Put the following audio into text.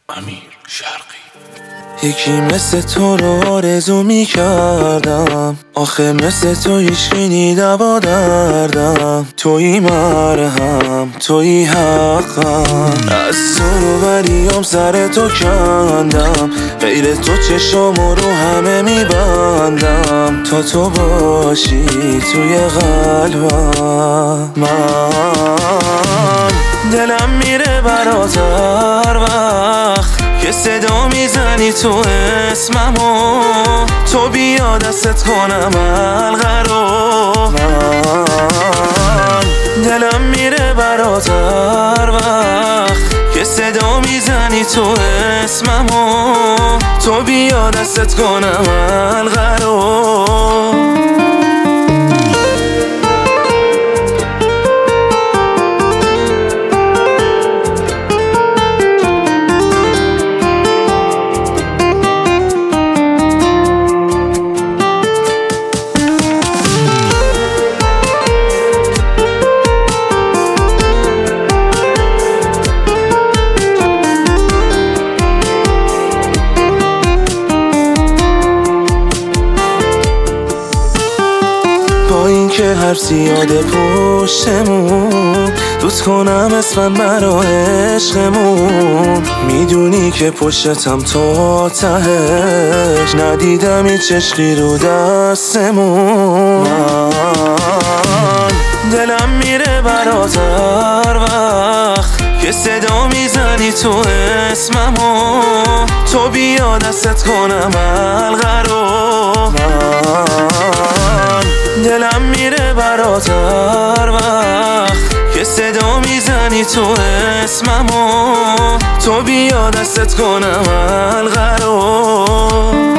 امیر شرقی. یکی مثل تو رو آرزو میکردم، آخه مثل تو هیچکی دوا دردم. تویی مرهم، تویی حقم، از تو رو بریم سر تو کندم. غیر تو چشامو رو همه میبندم، تا تو باشی توی قلبم. من دلم میره برات هر وقت که صدا میزنی تو اسممو، تو بیا دستت کنم حلقه رو. من دلم میره برات هر وقت که صدا میزنی تو اسممو، تو بیا دستت کنم حلقه رو. با اینکه هر زیاده پشتمون، دوست کنم اسمن برا عشقمون. میدونی که پشتم تا تهش، ندیدم هیچ عشقی رو دستمون. من دلم میره برات هر وقت که صدا میزنی تو اسممو، تو بیا دستت کنم حلقه رو. من دلم میره برات هر وقت که صدا میزنی تو اسممو، تو بیا دستت کنم حلقه رو.